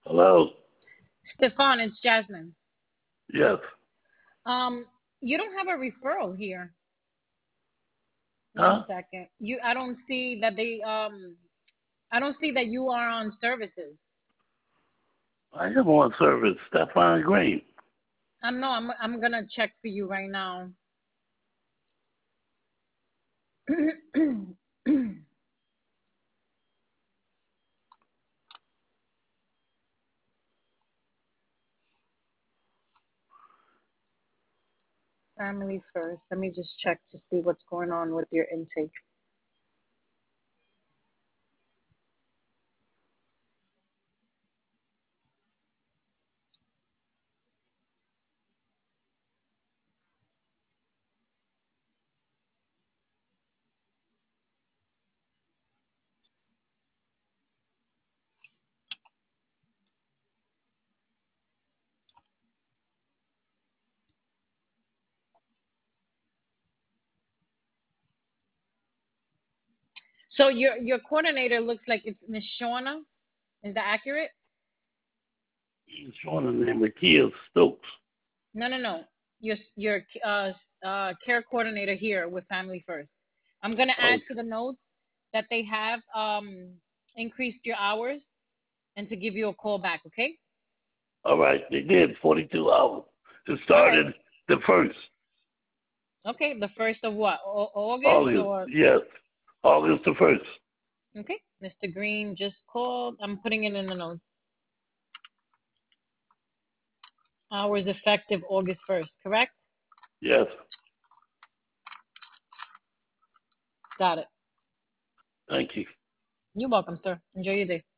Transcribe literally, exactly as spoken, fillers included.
Hello? Stefan, it's Jasmine. Yes. Um, you don't have a referral here. One Huh? second. You, I don't see that they, um, I don't see that you are on services. I am on service. Stefan Green. I'm no, I'm, I'm gonna check for you right now. Family first. Let me just check to see what's going on with your intake. So your your coordinator looks like it's Miss Shauna. Is that accurate? He's showing the name of Kia Stokes. No, no, no. Your your uh, uh, care coordinator here with Family First. I'm gonna Oh, add to the notes that they have um increased your hours and to give you a call back. Okay. all right. They did forty-two hours. It All right. started the first. Okay. The first of what? O- August August. or Yes. August the first. okay. Mister Green just called. I'm putting it in the notes. Hours effective August first. Correct. Yes. Got it. Thank you. You're welcome, sir. Enjoy your day.